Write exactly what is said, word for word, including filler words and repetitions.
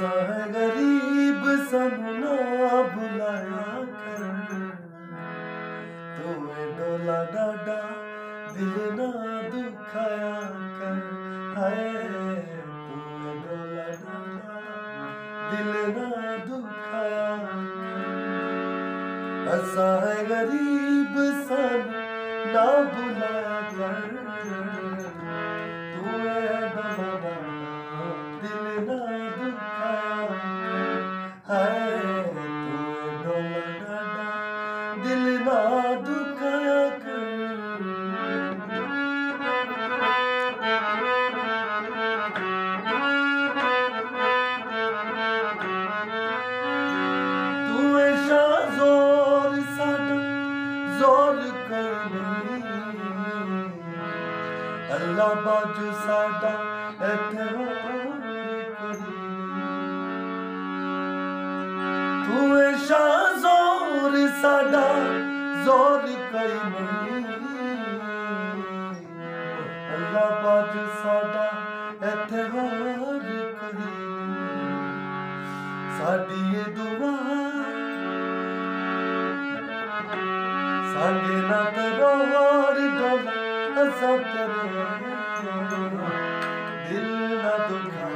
असा है गरीब सानू ना बुलाया कर, तूने डोला डाडा दिल ना दुखाया कर, हाय तूने डोला डाडा दिल ना दुखाया कर। असा है गरीब सानू ना बुलाया कर, तूने डोला डाडा दिल ना दुखाया कर, हाय तूने डोला डाडा दिल ना दुखाया कर। तूए शाह जोर साडा जोर कोई नहीं, अल्लाह बाजू साडा इत्थे होर कोई नहीं। तूए शाह जोर साडा जोर कोई नहीं, अल्लाह बाजू साडा इत्थे होर कोई नहीं। साडी ये दुआ सांगे ना तरोड़ डोला असा तेरे दिल ना दुखा